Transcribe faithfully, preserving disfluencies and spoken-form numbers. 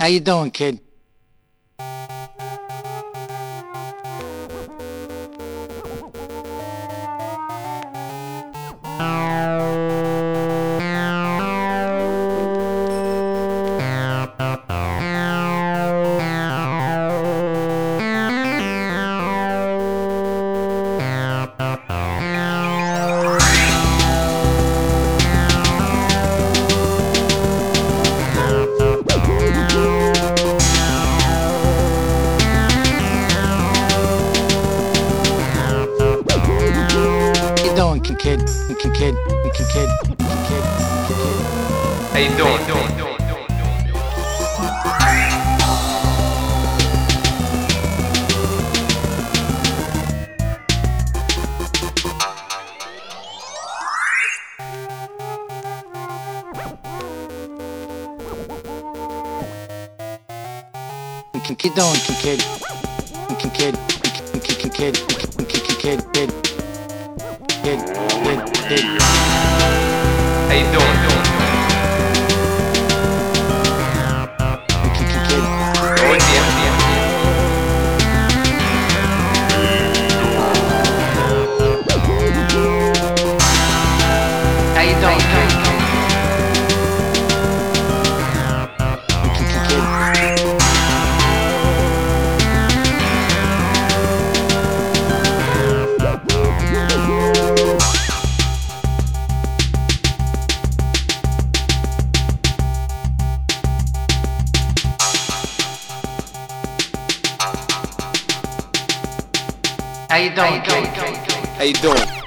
How you doing, kid? Kid, kid, kid, kid, kid, kid, kid. How you doing? doing, doing, doing, doing. Kid, kid, doing, kid, kid, kid, kid, kid, kid, kid, kid, kid. Kid, kid, kid. How you doing? doing, doing. Kid, kid, kid. Oh, damn, damn, damn. How you doing? Kid, kid, kid. How you doing, kid? How you doing?